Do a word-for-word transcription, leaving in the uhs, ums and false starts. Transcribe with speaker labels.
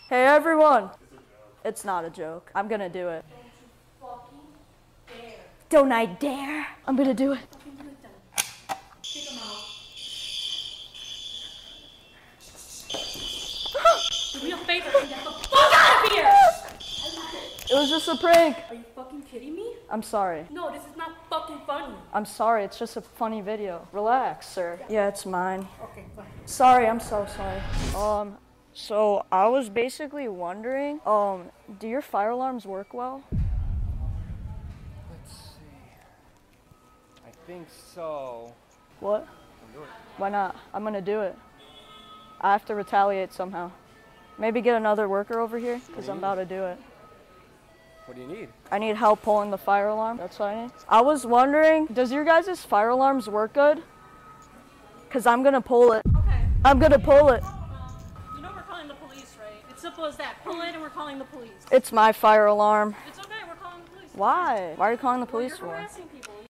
Speaker 1: Hey everyone! It's not a joke. I'm gonna do it.
Speaker 2: Don't you fucking dare.
Speaker 1: Don't I dare? I'm gonna do it.
Speaker 2: Fucking do it then. Kick him out. Do me a favor and get the fuck out of here!
Speaker 1: It was just a prank.
Speaker 2: Are you fucking kidding me?
Speaker 1: I'm sorry.
Speaker 2: No, this is not fucking funny.
Speaker 1: I'm sorry. It's just a funny video. Relax, sir. Yeah, it's mine.
Speaker 2: Okay, fine.
Speaker 1: Sorry, I'm so sorry. Um, so I was basically wondering, um, do your fire alarms work well?
Speaker 3: Let's see. I think so.
Speaker 1: What?
Speaker 3: I'll do it.
Speaker 1: Why not? I'm gonna do it. I have to retaliate somehow. Maybe get another worker over here, because I'm about to do it.
Speaker 3: What do you need?
Speaker 1: I need help pulling the fire alarm. That's what I need. I was wondering, does your guys' fire alarms work good? Because I'm gonna pull it.
Speaker 2: Okay.
Speaker 1: I'm gonna pull it.
Speaker 2: Um, you know we're calling the police, right? It's simple as that. Pull it and we're calling the police.
Speaker 1: It's my fire alarm.
Speaker 2: It's okay, we're calling the police.
Speaker 1: Why? Why are you calling the
Speaker 2: Well,
Speaker 1: police
Speaker 2: you're
Speaker 1: for?
Speaker 2: harassing people.